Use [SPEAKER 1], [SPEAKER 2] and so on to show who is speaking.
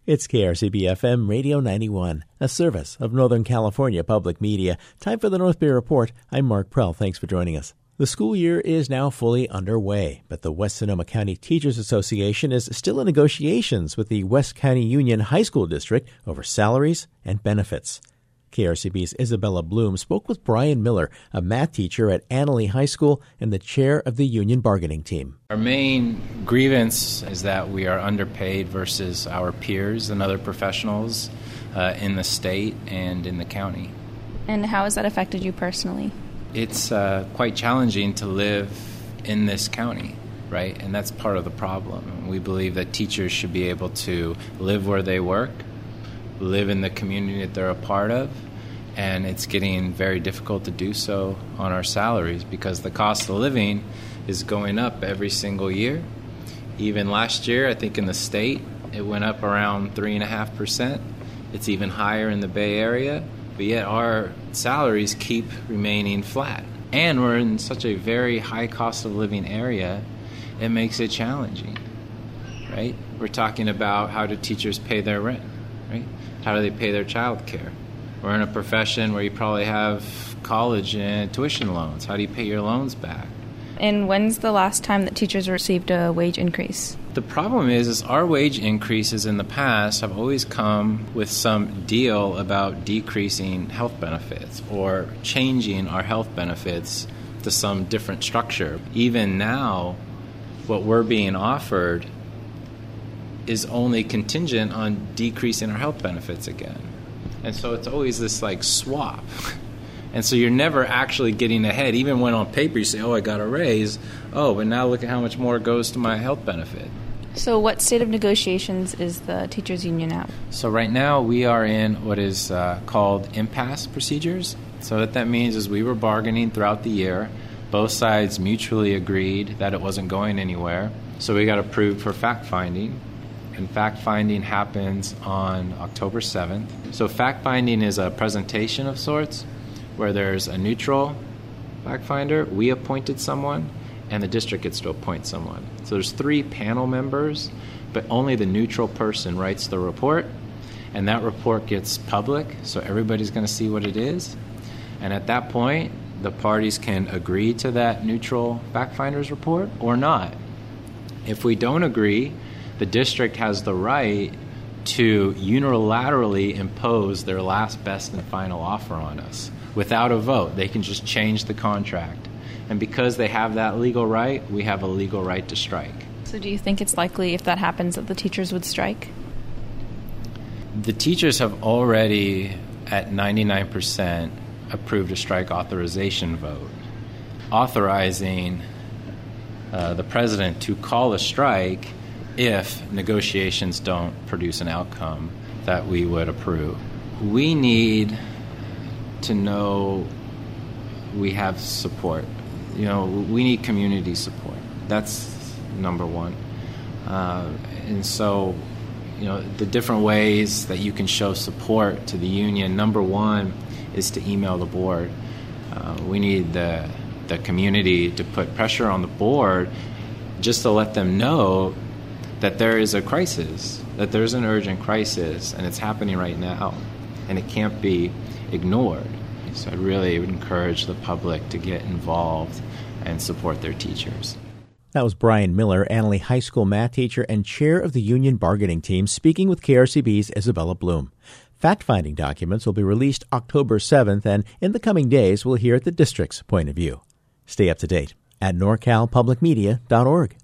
[SPEAKER 1] It's KRCB-FM Radio 91, a service of Northern California Public Media. Time for the North Bay Report. I'm Mark Prell. Thanks for joining us. The school year is now fully underway, but the West Sonoma County Teachers Association is still in negotiations with the West County Union High School District over salaries and benefits. KRCB's Isabella Bloom spoke with Brian Miller, a math teacher at Annalee High School and the chair of the union bargaining team.
[SPEAKER 2] Our main grievance is that we are underpaid versus our peers and other professionals in the state and in the county.
[SPEAKER 3] And how has that affected you personally?
[SPEAKER 2] It's quite challenging to live in this county, right? And that's part of the problem. We believe that teachers should be able to live where they work, live in the community that they're a part of, and it's getting very difficult to do so on our salaries because the cost of living is going up every single year. Even last year, I think in the state, it went up around 3.5%. It's even higher in the Bay Area, but yet our salaries keep remaining flat. And we're in such a very high cost of living area, it makes it challenging, right? We're talking about how do teachers pay their rent, right? How do they pay their child care? We're in a profession where you probably have college and tuition loans. How do you pay your loans back?
[SPEAKER 3] And when's the last time that teachers received a wage increase?
[SPEAKER 2] The problem is our wage increases in the past have always come with some deal about decreasing health benefits or changing our health benefits to some different structure. Even now, what we're being offered is only contingent on decreasing our health benefits again. And so it's always this like swap. And so you're never actually getting ahead. Even when on paper you say, oh, I got a raise. Oh, but now look at how much more goes to my health benefit.
[SPEAKER 3] So what state of negotiations is the teachers union at?
[SPEAKER 2] So right now we are in what is called impasse procedures. So what that means is we were bargaining throughout the year. Both sides mutually agreed that it wasn't going anywhere. So we got approved for fact-finding. And fact-finding happens on October 7th. So fact-finding is a presentation of sorts where there's a neutral fact-finder, we appointed someone, and the district gets to appoint someone. So there's 3 panel members, but only the neutral person writes the report, and that report gets public, so everybody's going to see what it is. And at that point, the parties can agree to that neutral fact-finder's report or not. If we don't agree, the district has the right to unilaterally impose their last, best, and final offer on us. Without a vote, they can just change the contract. And because they have that legal right, we have a legal right to strike.
[SPEAKER 3] So do you think it's likely, if that happens, that the teachers would strike?
[SPEAKER 2] The teachers have already, at 99%, approved a strike authorization vote, authorizing the president to call a strike if negotiations don't produce an outcome that we would approve. We need to know we have support. You know, we need community support. That's number one. And so, you know, the different ways that you can show support to the union, number one is to email the board. We need the community to put pressure on the board just to let them know that there is a crisis, that there's an urgent crisis, and it's happening right now, and it can't be ignored. So I really would encourage the public to get involved and support their teachers.
[SPEAKER 1] That was Brian Miller, Annalee High School math teacher and chair of the union bargaining team, speaking with KRCB's Isabella Bloom. Fact-finding documents will be released October 7th, and in the coming days we'll hear the district's point of view. Stay up to date at norcalpublicmedia.org.